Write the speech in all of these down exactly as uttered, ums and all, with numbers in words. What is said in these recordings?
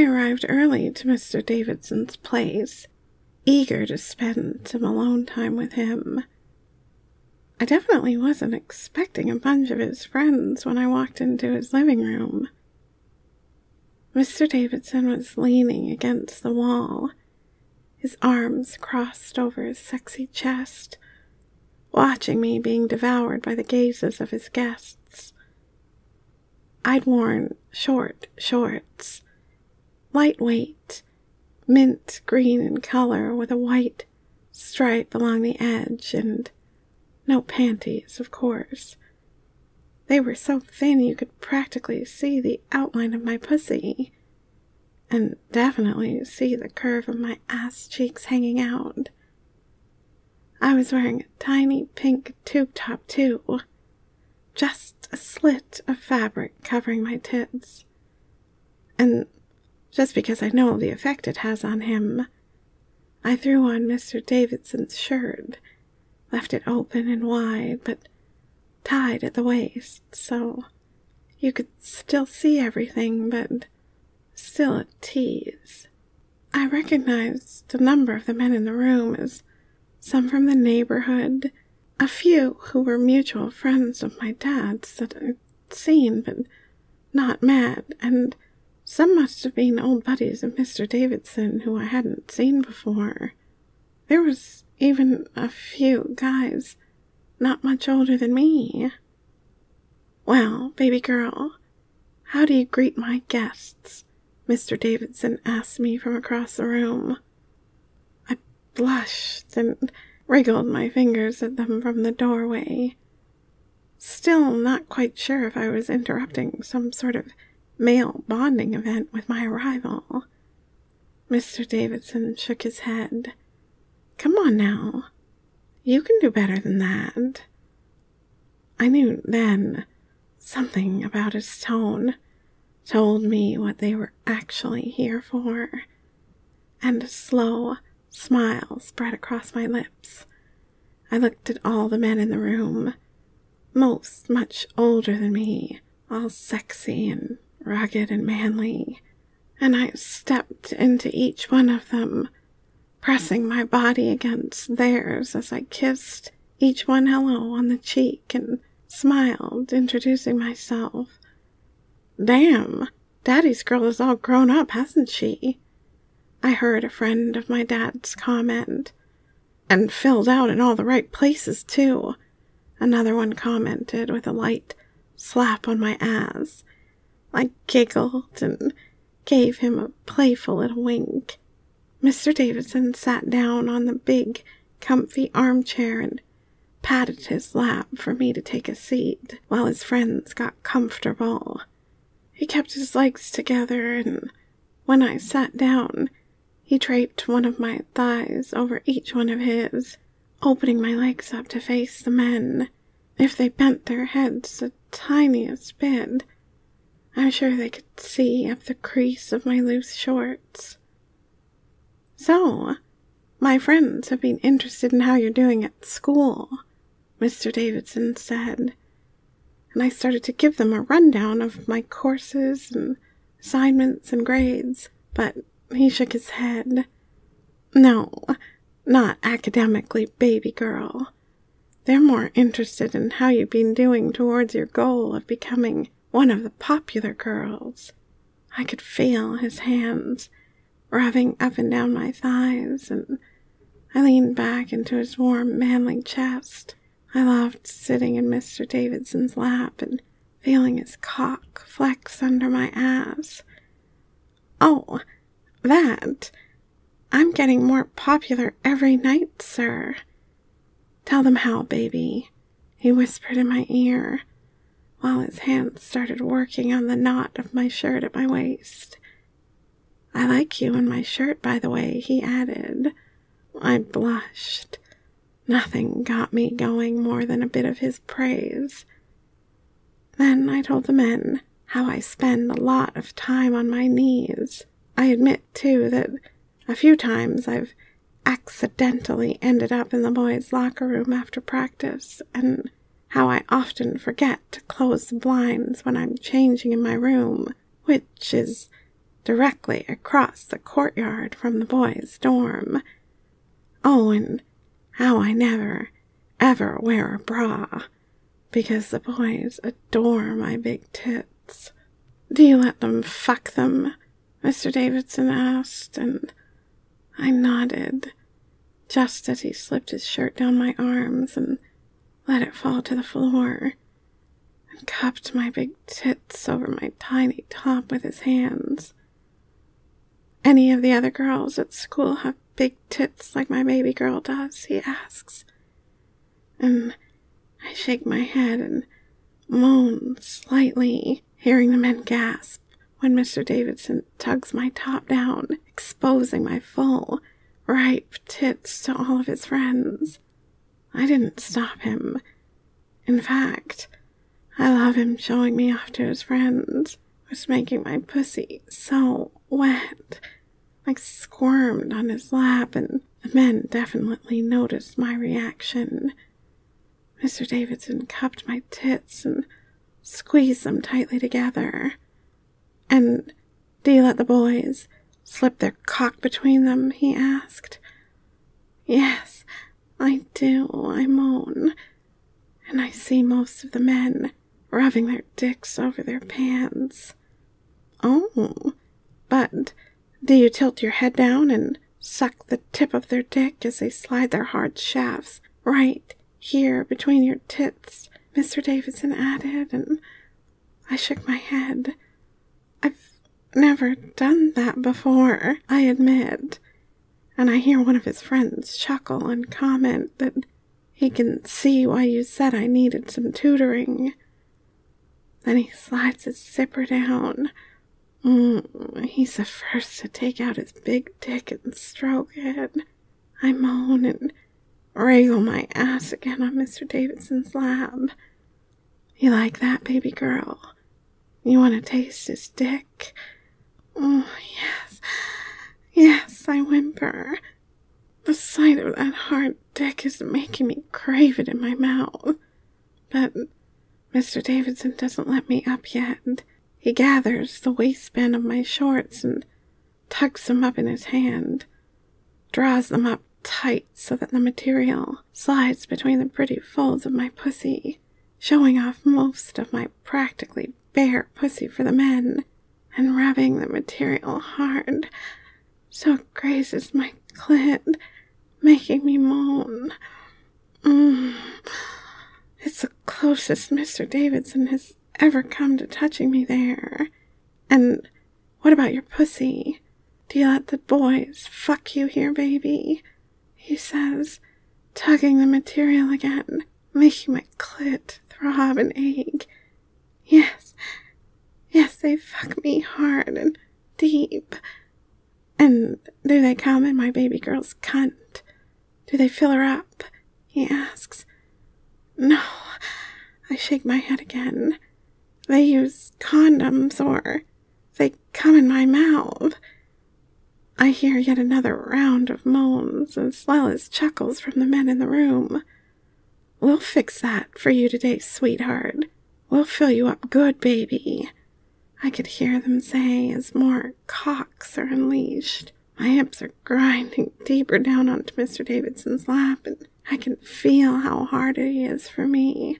I arrived early to Mister Davidson's place, eager to spend some alone time with him. I definitely wasn't expecting a bunch of his friends when I walked into his living room. Mister Davidson was leaning against the wall, his arms crossed over his sexy chest, watching me being devoured by the gazes of his guests. I'd worn short shorts, lightweight, mint green in color with a white stripe along the edge, and no panties, of course. They were so thin you could practically see the outline of my pussy, and definitely see the curve of my ass cheeks hanging out. I was wearing a tiny pink tube top too, just a slit of fabric covering my tits. And just because I know the effect it has on him, I threw on Mister Davidson's shirt, left it open and wide, but tied at the waist, so you could still see everything, but still a tease. I recognized a number of the men in the room as some from the neighborhood, a few who were mutual friends of my dad's that I'd seen but not met, and some must have been old buddies of Mister Davidson who I hadn't seen before. There was even a few guys not much older than me. "Well, baby girl, how do you greet my guests?" Mister Davidson asked me from across the room. I blushed and wriggled my fingers at them from the doorway, still not quite sure if I was interrupting some sort of male bonding event with my arrival. Mister Davidson shook his head. "Come on now. You can do better than that." I knew then something about his tone told me what they were actually here for, and a slow smile spread across my lips. I looked at all the men in the room, most much older than me, all sexy and rugged and manly, and I stepped into each one of them, pressing my body against theirs as I kissed each one hello on the cheek and smiled, introducing myself. "Damn, Daddy's girl is all grown up, hasn't she?" I heard a friend of my dad's comment. "And filled out in all the right places, too," another one commented with a light slap on my ass. I giggled and gave him a playful little wink. Mister Davidson sat down on the big, comfy armchair and patted his lap for me to take a seat while his friends got comfortable. He kept his legs together, and when I sat down, he draped one of my thighs over each one of his, opening my legs up to face the men. If they bent their heads the tiniest bit, I'm sure they could see up the crease of my loose shorts. "So, my friends have been interested in how you're doing at school," Mister Davidson said, and I started to give them a rundown of my courses and assignments and grades, but he shook his head. "No, not academically, baby girl. They're more interested in how you've been doing towards your goal of becoming one of the popular girls." I could feel his hands rubbing up and down my thighs, and I leaned back into his warm, manly chest. I loved sitting in Mister Davidson's lap and feeling his cock flex under my ass. "Oh, that. I'm getting more popular every night, sir." "Tell them how, baby," he whispered in my ear, while his hands started working on the knot of my shirt at my waist. "I like you in my shirt, by the way," he added. I blushed. Nothing got me going more than a bit of his praise. Then I told the men how I spend a lot of time on my knees. I admit, too, that a few times I've accidentally ended up in the boys' locker room after practice, and how I often forget to close the blinds when I'm changing in my room, which is directly across the courtyard from the boys' dorm. Oh, and how I never, ever wear a bra, because the boys adore my big tits. Do you let them fuck them? Mister Davidson asked, and I nodded, just as he slipped his shirt down my arms and let it fall to the floor, and cupped my big tits over my tiny top with his hands. Any of the other girls at school have big tits like my baby girl does? He asks. And I shake my head and moan slightly, hearing the men gasp when Mister Davidson tugs my top down, exposing my full, ripe tits to all of his friends. I didn't stop him. In fact, I love him showing me off to his friends. It was making my pussy so wet. I squirmed on his lap, and the men definitely noticed my reaction. Mister Davidson cupped my tits and squeezed them tightly together. And do you let the boys slip their cock between them? He asked. Yes, I do, I moan. And I see most of the men rubbing their dicks over their pants. Oh, but do you tilt your head down and suck the tip of their dick as they slide their hard shafts right here between your tits? Mister Davidson added, and I shook my head. I've never done that before, I admit. And I hear one of his friends chuckle and comment that he can see why you said I needed some tutoring. Then he slides his zipper down. Mm, he's the first to take out his big dick and stroke it. I moan and wriggle my ass again on Mister Davidson's lap. You like that, baby girl? You want to taste his dick? Oh, yes. Yes, I whimper. The sight of that hard dick is making me crave it in my mouth. But Mister Davidson doesn't let me up yet. He gathers the waistband of my shorts and tucks them up in his hand, draws them up tight so that the material slides between the pretty folds of my pussy, showing off most of my practically bare pussy for the men, and rubbing the material hard so it grazes my clit, making me moan. Mm. It's the closest Mister Davidson has ever come to touching me there. And what about your pussy? Do you let the boys fuck you here, baby? He says, tugging the material again, making my clit throb and ache. Yes, yes, they fuck me hard and deep. And do they come in my baby girl's cunt? Do they fill her up? He asks. No, I shake my head again. They use condoms, or they come in my mouth. I hear yet another round of moans as well as chuckles from the men in the room. We'll fix that for you today, sweetheart. We'll fill you up good, baby. I could hear them say as more cocks are unleashed. My hips are grinding deeper down onto Mister Davidson's lap, and I can feel how hard it is for me.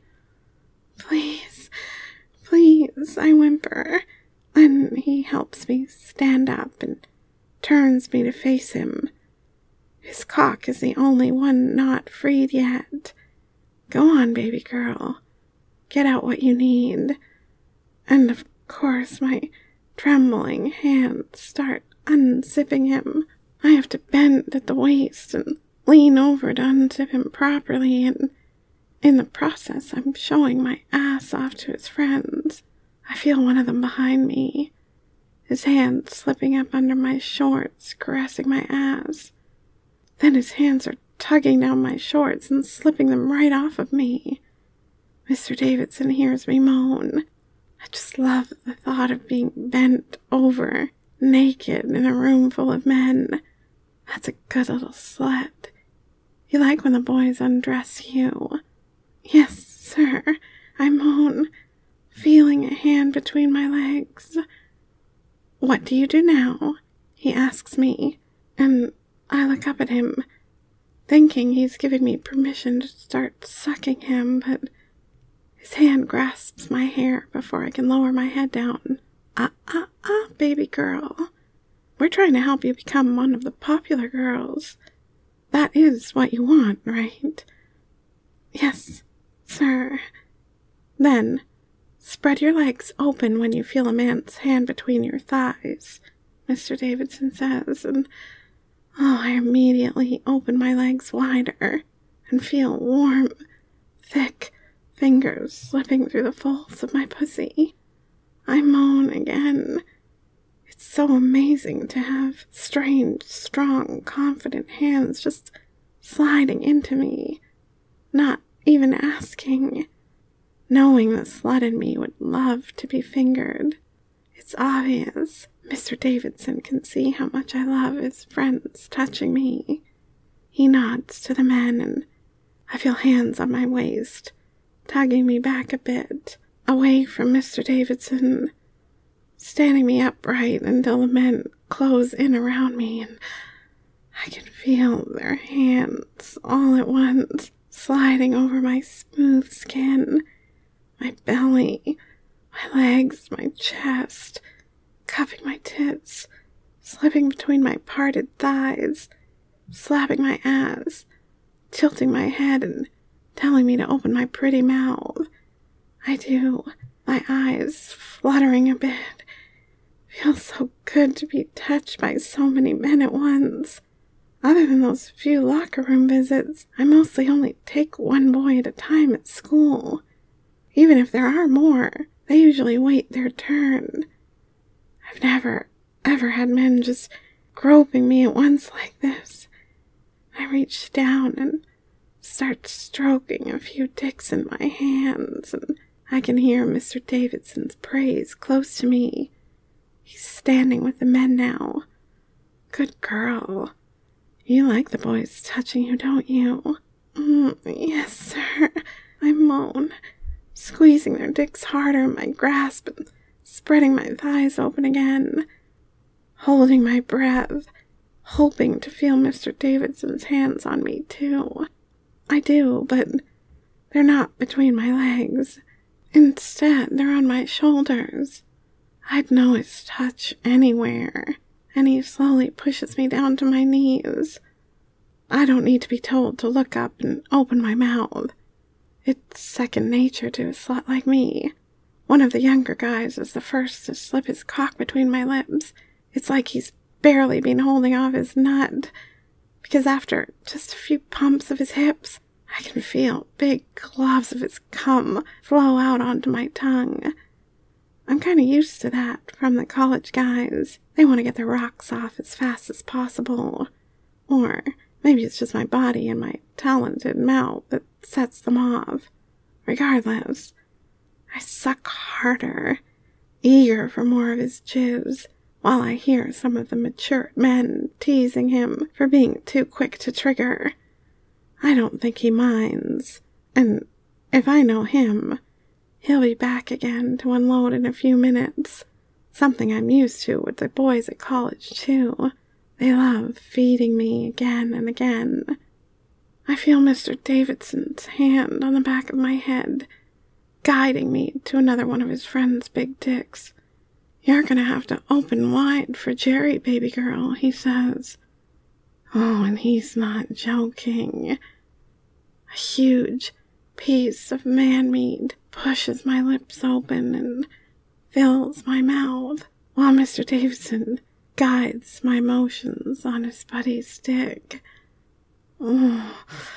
Please, please, I whimper, and he helps me stand up and turns me to face him. His cock is the only one not freed yet. Go on, baby girl. Get out what you need. And of course, my trembling hands start unzipping him. I have to bend at the waist and lean over to unzip him properly, and in the process, I'm showing my ass off to his friends. I feel one of them behind me, his hand slipping up under my shorts, caressing my ass. Then his hands are tugging down my shorts and slipping them right off of me. Mister Davidson hears me moan. I just love the thought of being bent over, naked, in a room full of men. That's a good little slut. You like when the boys undress you? Yes, sir, I moan, feeling a hand between my legs. "What do you do now?" he asks me, and I look up at him, thinking he's giving me permission to start sucking him, but his hand grasps my hair before I can lower my head down. Ah, ah, ah, baby girl. We're trying to help you become one of the popular girls. That is what you want, right? Yes, sir. Then, spread your legs open when you feel a man's hand between your thighs, Mister Davidson says, and oh, I immediately open my legs wider and feel warm, thick fingers slipping through the folds of my pussy. I moan again. It's so amazing to have strange, strong, confident hands just sliding into me, not even asking, knowing the slut in me would love to be fingered. It's obvious. Mister Davidson can see how much I love his friends touching me. He nods to the men, and I feel hands on my waist, tugging me back a bit, away from Mister Davidson, standing me upright until the men close in around me, and I can feel their hands all at once sliding over my smooth skin, my belly, my legs, my chest, cupping my tits, slipping between my parted thighs, slapping my ass, tilting my head and telling me to open my pretty mouth. I do, my eyes fluttering a bit. Feels so good to be touched by so many men at once. Other than those few locker room visits, I mostly only take one boy at a time at school. Even if there are more, they usually wait their turn. I've never, ever had men just groping me at once like this. I reach down and start stroking a few dicks in my hands, and I can hear Mister Davidson's praise close to me. He's standing with the men now. Good girl. You like the boys touching you, don't you? Mm, yes, sir. I moan, squeezing their dicks harder in my grasp and spreading my thighs open again, holding my breath, hoping to feel Mister Davidson's hands on me, too. I do, but they're not between my legs. Instead, they're on my shoulders. I'd know his touch anywhere, and he slowly pushes me down to my knees. I don't need to be told to look up and open my mouth. It's second nature to a slut like me. One of the younger guys is the first to slip his cock between my lips. It's like he's barely been holding off his nut, because after just a few pumps of his hips, I can feel big globs of his cum flow out onto my tongue. I'm kind of used to that from the college guys. They want to get their rocks off as fast as possible. Or maybe it's just my body and my talented mouth that sets them off. Regardless, I suck harder, eager for more of his jizz, while I hear some of the mature men teasing him for being too quick to trigger. I don't think he minds, and if I know him, he'll be back again to unload in a few minutes. Something I'm used to with the boys at college, too. They love feeding me again and again. I feel Mister Davidson's hand on the back of my head, guiding me to another one of his friend's big dicks. You're gonna have to open wide for Jerry, baby girl, he says. Oh, and he's not joking. A huge piece of man meat pushes my lips open and fills my mouth, while Mister Davidson guides my motions on his buddy's dick. Oh,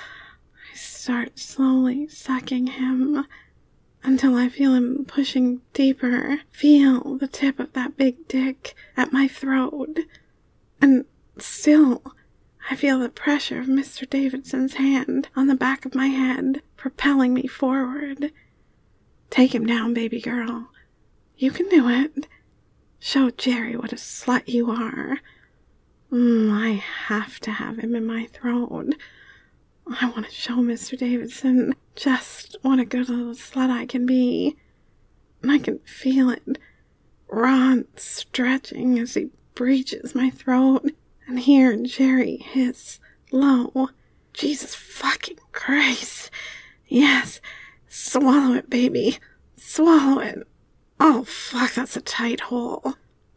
I start slowly sucking him until I feel him pushing deeper, feel the tip of that big dick at my throat, and still I feel the pressure of Mister Davidson's hand on the back of my head, propelling me forward. Take him down, baby girl. You can do it. Show Jerry what a slut you are. Mm, I have to have him in my throat. I want to show Mister Davidson just what a good little slut I can be. And I can feel it raw and stretching as he breaches my throat, and hear Jerry hiss low, "Jesus fucking Christ. Yes, swallow it, baby. Swallow it. Oh, fuck, that's a tight hole."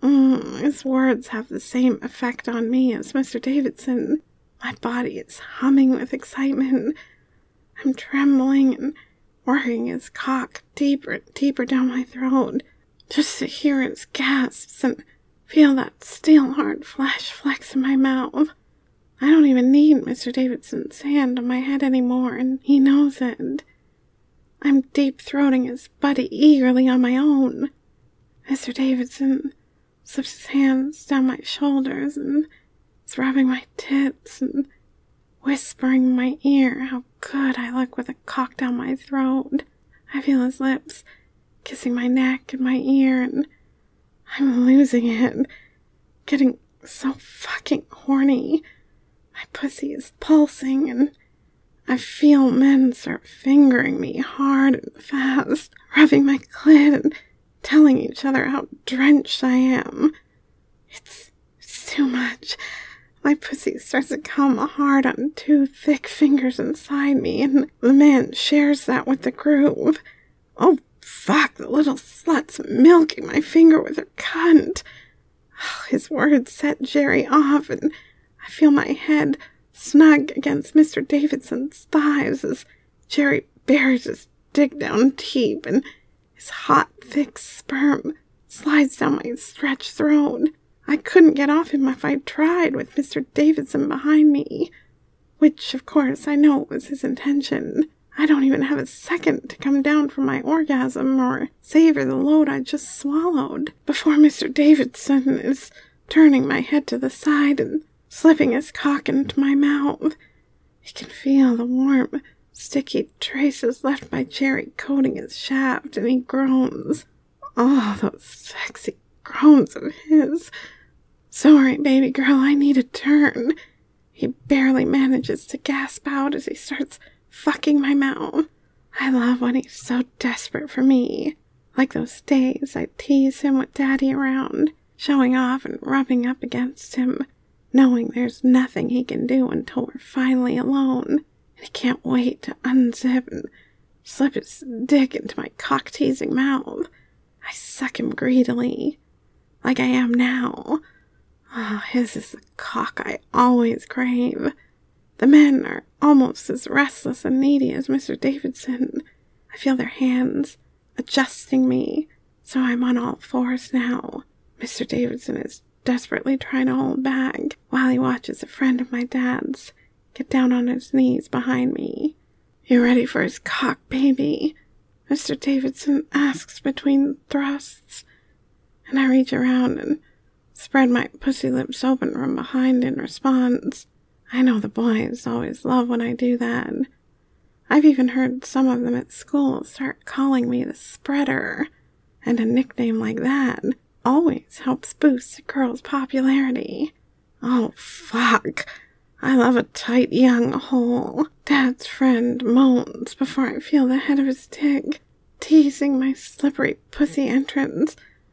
Mm, his words have the same effect on me as Mister Davidson. My body is humming with excitement. I'm trembling and working his cock deeper and deeper down my throat, just to hear his gasps and feel that steel-hard flesh flex in my mouth. I don't even need Mister Davidson's hand on my head anymore, and he knows it. I'm deep-throating his body eagerly on my own. Mister Davidson slips his hands down my shoulders and is rubbing my tits and whispering in my ear how good I look with a cock down my throat. I feel his lips kissing my neck and my ear, and I'm losing it, getting so fucking horny. My pussy is pulsing, and I feel men start fingering me hard and fast, rubbing my clit and telling each other how drenched I am. It's, it's too much. My pussy starts to come hard on two thick fingers inside me, and the man shares that with the groove. Oh, fuck, the little slut's milking my finger with her cunt. Oh, his words set Jerry off, and I feel my head snug against Mister Davidson's thighs as Jerry buries his dick down deep, and his hot, thick sperm slides down my stretched throat. I couldn't get off him if I tried with Mister Davidson behind me, which, of course, I know was his intention. I don't even have a second to come down from my orgasm or savor the load I just swallowed before Mister Davidson is turning my head to the side and slipping his cock into my mouth. He can feel the warm, sticky traces left by Jerry coating his shaft, and he groans. Oh, those sexy groans of his. "Sorry, baby girl, I need a turn." He barely manages to gasp out as he starts fucking my mouth. I love when he's so desperate for me. Like those days I tease him with Daddy around, showing off and rubbing up against him, knowing there's nothing he can do until we're finally alone, and he can't wait to unzip and slip his dick into my cock-teasing mouth. I suck him greedily, like I am now. Oh, his is the cock I always crave. The men are almost as restless and needy as Mister Davidson. I feel their hands adjusting me, so I'm on all fours now. Mister Davidson is desperately trying to hold back while he watches a friend of my dad's get down on his knees behind me. "You ready for his cock, baby?" Mister Davidson asks between thrusts, and I reach around and spread my pussy lips open from behind in response. I know the boys always love when I do that. I've even heard some of them at school start calling me the spreader, and a nickname like that always helps boost a girl's popularity. Oh, fuck. I love a tight young hole. Dad's friend moans before I feel the head of his dick teasing my slippery pussy entrance.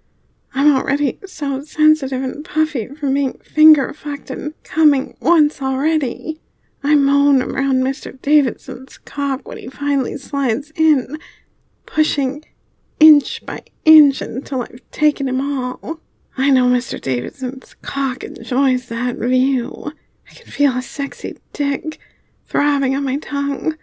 I'm already so sensitive and puffy from being finger-fucked and coming once already. I moan around Mister Davidson's cock when he finally slides in, pushing inch by inch until I've taken him all. I know Mister Davidson's cock enjoys that view. I can feel his sexy dick throbbing on my tongue.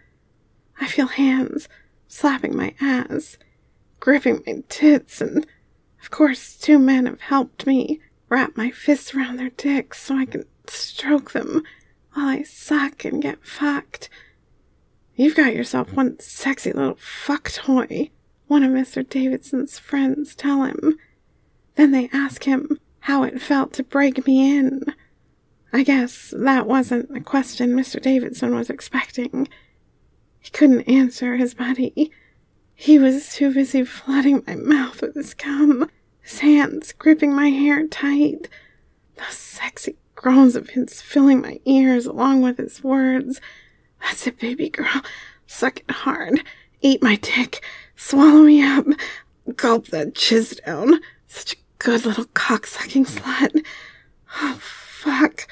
I feel hands slapping my ass, gripping my tits, and of course, two men have helped me wrap my fists around their dicks so I can stroke them while I suck and get fucked. "You've got yourself one sexy little fuck toy," one of Mister Davidson's friends tell him. Then they ask him how it felt to break me in. I guess that wasn't the question Mister Davidson was expecting. He couldn't answer his buddy. He was too busy flooding my mouth with his cum, his hands gripping my hair tight, those sexy groans of his filling my ears along with his words. "That's it, baby girl. Suck it hard. Eat my dick. Swallow me up. Gulp that jizz down. Such a good little cocksucking slut. Oh, fuck.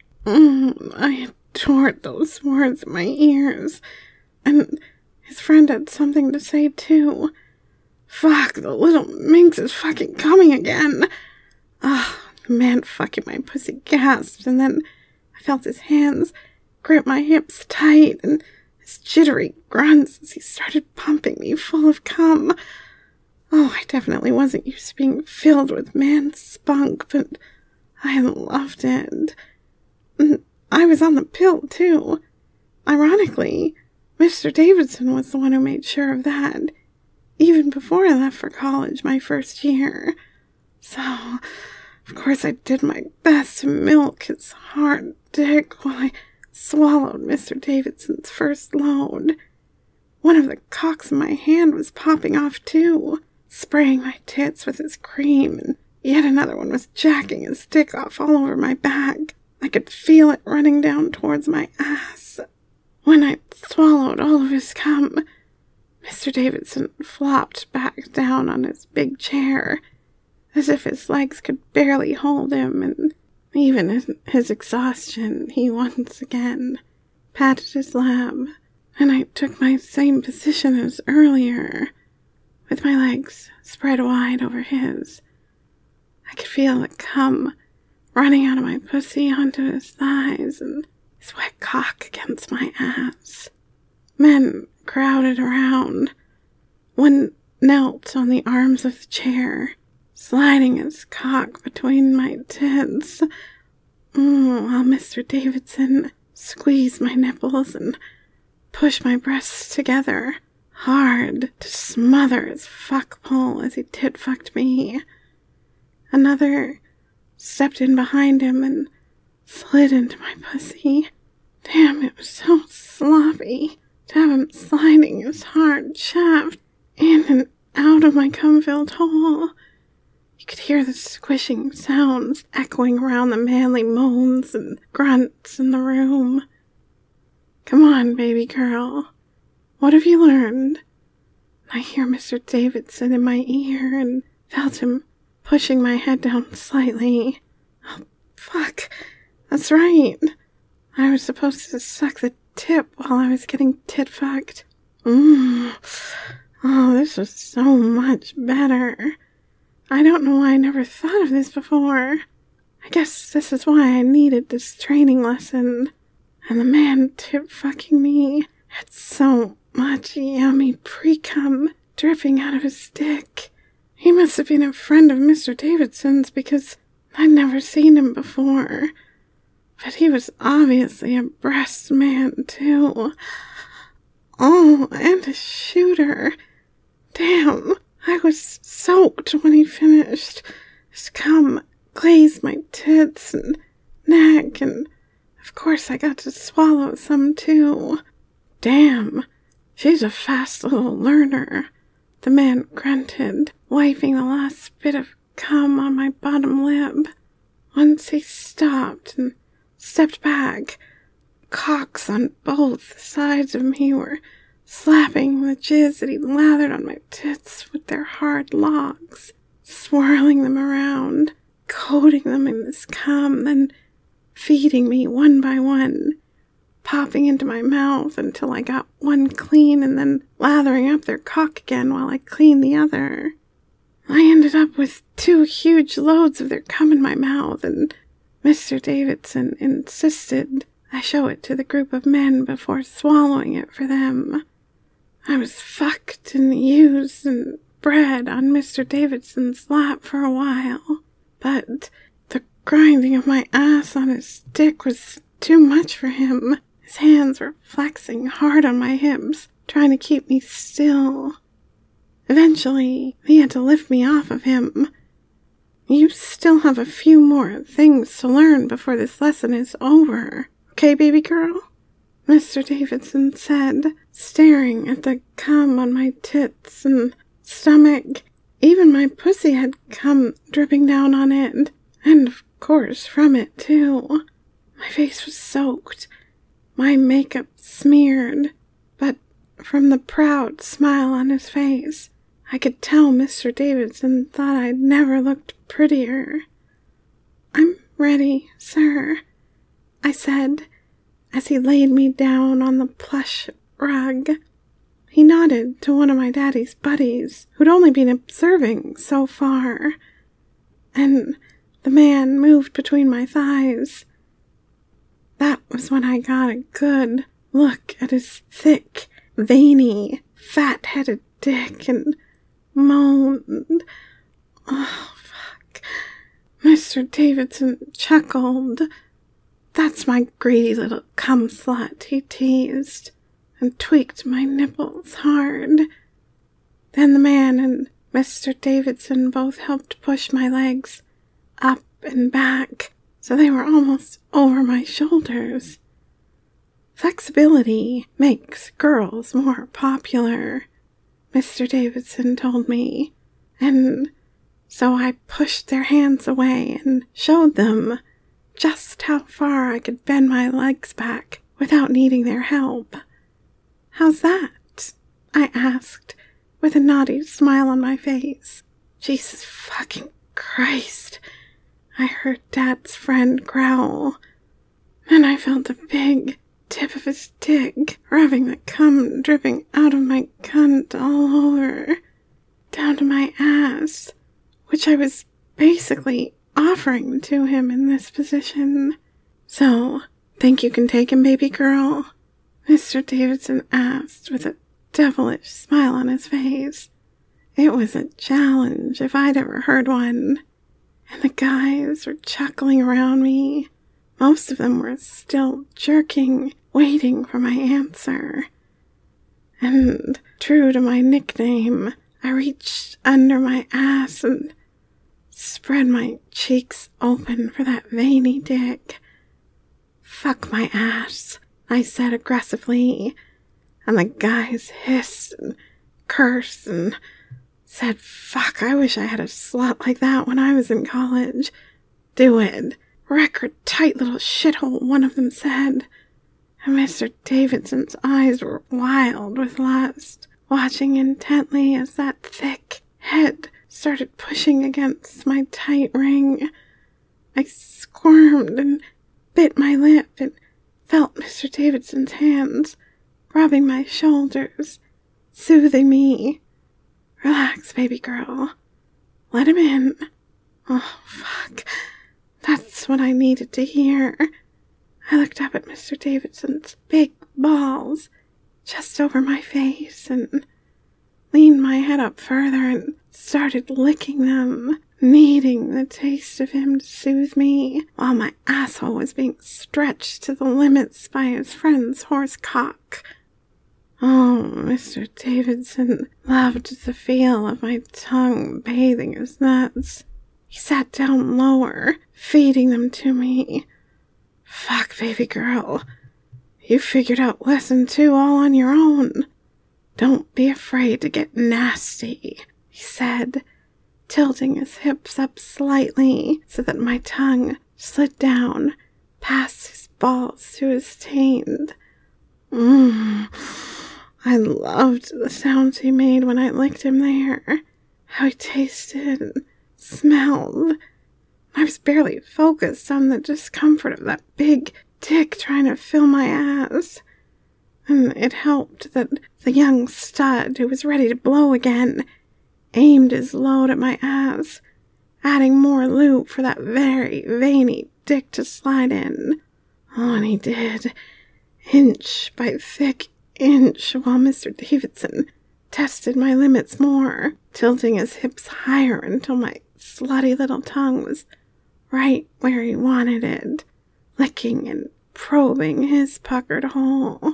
Mm, I adored those words in my ears. And his friend had something to say, too. Fuck, the little minx is fucking coming again. Ah, oh, the man fucking my pussy gasped, and then I felt his hands grip my hips tight, and his jittery grunts as he started pumping me full of cum. Oh, I definitely wasn't used to being filled with man's spunk, but I loved it. And I was on the pill, too. Ironically, Mister Davidson was the one who made sure of that, even before I left for college my first year. So, of course, I did my best to milk his hard dick while I swallowed Mister Davidson's first load. One of the cocks in my hand was popping off, too, spraying my tits with his cream, and yet another one was jacking his dick off all over my back. I could feel it running down towards my ass. When I swallowed all of his cum, Mister Davidson flopped back down on his big chair, as if his legs could barely hold him, and even in his exhaustion, he once again patted his lap, and I took my same position as earlier, with my legs spread wide over his. I could feel the cum running out of my pussy onto his thighs, and his wet cock against my ass. Men crowded around. One knelt on the arms of the chair, sliding his cock between my tits, mm, while Mister Davidson squeezed my nipples and pushed my breasts together hard to smother his fuck pole as he tit-fucked me. Another stepped in behind him and slid into my pussy. Damn, it was so sloppy to have him sliding his hard shaft in and out of my cum-filled hole. You could hear the squishing sounds echoing around the manly moans and grunts in the room. Come on, baby girl. What have you learned? I hear Mister Davidson in my ear and felt him pushing my head down slightly. Oh, fuck. That's right. I was supposed to suck the tip while I was getting tit-fucked. Mmm. Oh, this was so much better. I don't know why I never thought of this before. I guess this is why I needed this training lesson. And the man tit-fucking me had so much yummy pre-cum dripping out of his dick. He must have been a friend of Mister Davidson's because I'd never seen him before. But he was obviously a breast man, too. Oh, and a shooter. Damn, I was soaked when he finished. His cum glazed my tits and neck, and of course I got to swallow some, too. Damn, she's a fast little learner, the man grunted, wiping the last bit of cum on my bottom lip. Once he stopped and stepped back, cocks on both sides of me were slapping the jizz that he'd lathered on my tits with their hard logs, swirling them around, coating them in this cum, then feeding me one by one, popping into my mouth until I got one clean and then lathering up their cock again while I cleaned the other. I ended up with two huge loads of their cum in my mouth, and Mister Davidson insisted I show it to the group of men before swallowing it for them. I was fucked and used and bred on Mister Davidson's lap for a while, but the grinding of my ass on his dick was too much for him. His hands were flexing hard on my hips, trying to keep me still. Eventually, he had to lift me off of him. You still have a few more things to learn before this lesson is over. Okay, baby girl? Mister Davidson said, staring at the cum on my tits and stomach. Even my pussy had cum dripping down on it, and of course from it, too. My face was soaked, my makeup smeared, but from the proud smile on his face, I could tell Mister Davidson thought I'd never looked prettier. "I'm ready, sir," I said, as he laid me down on the plush rug. He nodded to one of my daddy's buddies, who'd only been observing so far, and the man moved between my thighs. That was when I got a good look at his thick, veiny, fat-headed dick and moaned. "Oh, fuck." Mister Davidson chuckled. "That's my greedy little cum slut," he teased, and tweaked my nipples hard. Then the man and Mister Davidson both helped push my legs up and back, so they were almost over my shoulders. Flexibility makes girls more popular, Mister Davidson told me, and so I pushed their hands away and showed them just how far I could bend my legs back without needing their help. "How's that?" I asked, with a naughty smile on my face. "Jesus fucking Christ," I heard Dad's friend growl. Then I felt the big tip of his dick rubbing the cum dripping out of my cunt all over, down to my ass, which I was basically offering to him in this position. "So, think you can take him, baby girl?" Mister Davidson asked with a devilish smile on his face. It was a challenge if I'd ever heard one, and the guys were chuckling around me. Most of them were still jerking, waiting for my answer. And, true to my nickname, I reached under my ass and spread my cheeks open for that veiny dick. "Fuck my ass," I said aggressively, and the guys hissed and cursed and said, "Fuck, I wish I had a slut like that when I was in college." "Do it. Record tight little shithole," one of them said. And Mister Davidson's eyes were wild with lust, watching intently as that thick head started pushing against my tight ring. I squirmed and bit my lip and felt Mister Davidson's hands rubbing my shoulders, soothing me. "Relax, baby girl. Let him in." Oh, fuck. That's what I needed to hear. I looked up at Mister Davidson's big balls just over my face and leaned my head up further and started licking them, needing the taste of him to soothe me while my asshole was being stretched to the limits by his friend's horse cock. Oh, Mister Davidson loved the feel of my tongue bathing his nuts. He sat down lower, feeding them to me. "Fuck, baby girl. You figured out lesson two all on your own. Don't be afraid to get nasty," he said, tilting his hips up slightly so that my tongue slid down past his balls to his taint. Mmm. I loved the sounds he made when I licked him there, how he tasted and smelled. I was barely focused on the discomfort of that big dick trying to fill my ass. And it helped that the young stud, who was ready to blow again, aimed his load at my ass, adding more lube for that very veiny dick to slide in. Oh, and he did, inch by thick inch, while Mister Davidson tested my limits more, tilting his hips higher until my slutty little tongue was right where he wanted it, licking and probing his puckered hole.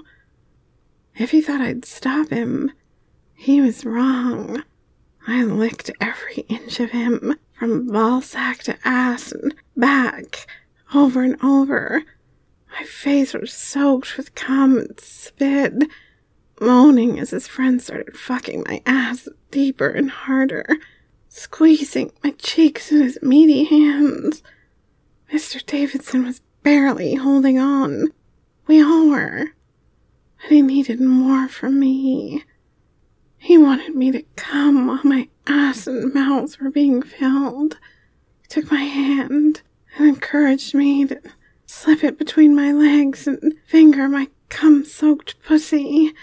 If he thought I'd stop him, he was wrong. I licked every inch of him, from ballsack to ass and back, over and over. My face was soaked with cum and spit, moaning as his friend started fucking my ass deeper and harder, squeezing my cheeks in his meaty hands. Mister Davidson was barely holding on. We all were. But he needed more from me. He wanted me to come while my ass and mouth were being filled. took my hand and encouraged me to slip it between my legs and finger my cum-soaked pussy.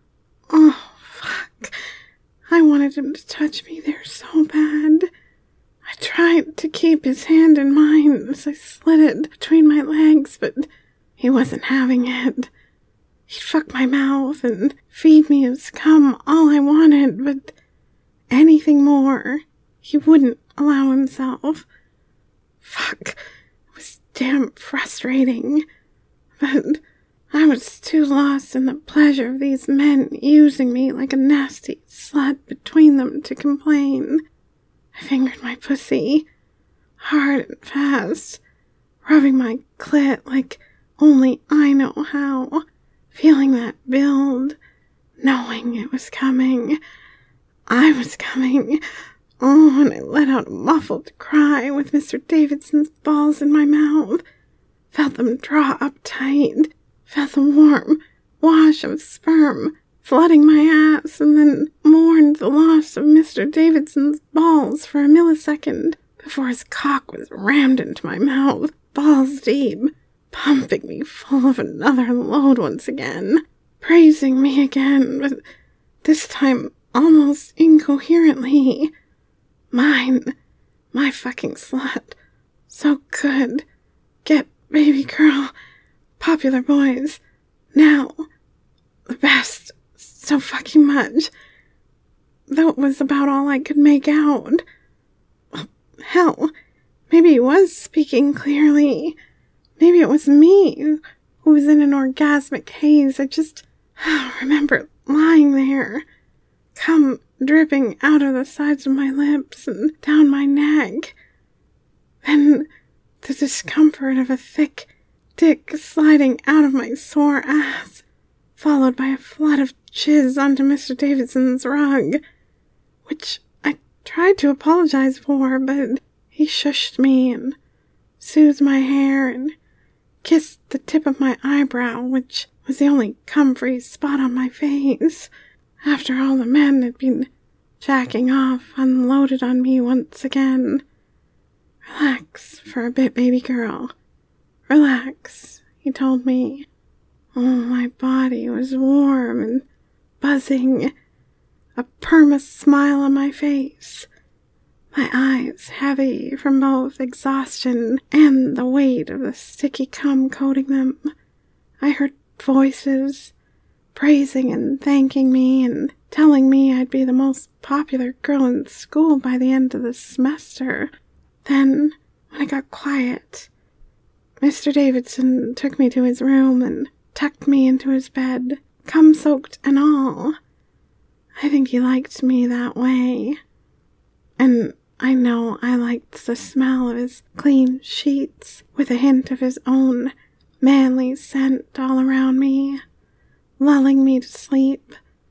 Oh, fuck. I wanted him to touch me there so bad. I tried to keep his hand in mine as I slid it between my legs, but he wasn't having it. He'd fuck my mouth and feed me his cum all I wanted, but anything more, he wouldn't allow himself. Fuck, it was damn frustrating, but I was too lost in the pleasure of these men using me like a nasty slut between them to complain. I fingered my pussy, hard and fast, rubbing my clit like only I know how, feeling that build, knowing it was coming. I was coming. Oh, and I let out a muffled cry with Mister Davidson's balls in my mouth. Felt them draw up tight. Felt the warm wash of sperm flooding my ass, and then mourned the loss of Mister Davidson's balls for a millisecond before his cock was rammed into my mouth, balls deep, pumping me full of another load once again, praising me again, but this time almost incoherently. Mine, my fucking slut, so good, get baby girl, popular boys, now, the best, so fucking much. Though it was about all I could make out. Well, hell, maybe he was speaking clearly. Maybe it was me who was in an orgasmic haze. I just remember lying there, cum dripping out of the sides of my lips and down my neck. Then the discomfort of a thick dick sliding out of my sore ass, followed by a flood of jizz onto Mister Davidson's rug, which I tried to apologize for, but he shushed me and soothed my hair and kissed the tip of my eyebrow, which was the only cum-free spot on my face, after all the men had been jacking off unloaded on me once again. Relax for a bit, baby girl. Relax, he told me. Oh, my body was warm and buzzing, a perma smile on my face, my eyes heavy from both exhaustion and the weight of the sticky cum coating them. I heard voices praising and thanking me and telling me I'd be the most popular girl in school by the end of the semester. Then, when it got quiet, Mister Davidson took me to his room and tucked me into his bed, cum-soaked and all. I think he liked me that way. And I know I liked the smell of his clean sheets, with a hint of his own manly scent all around me, lulling me to sleep.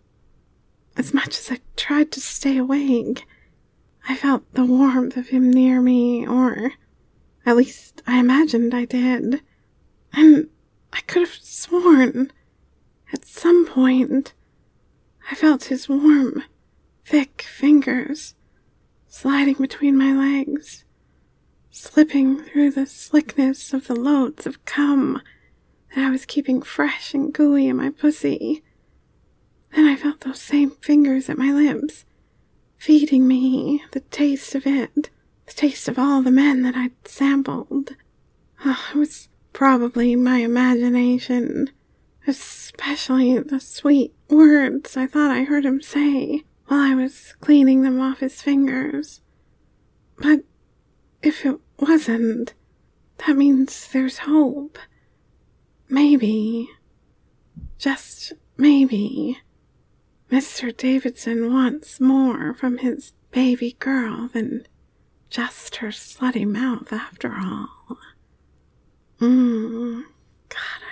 As much as I tried to stay awake, I felt the warmth of him near me, or at least I imagined I did. And I could have sworn, at some point, I felt his warm, thick fingers sliding between my legs, slipping through the slickness of the loads of cum that I was keeping fresh and gooey in my pussy. Then I felt those same fingers at my lips, feeding me the taste of it, the taste of all the men that I'd sampled. Oh, it was probably my imagination, especially the sweet words I thought I heard him say while I was cleaning them off his fingers. But if it wasn't, that means there's hope. Maybe, just maybe, Mister Davidson wants more from his baby girl than just her slutty mouth after all. Mmm, God,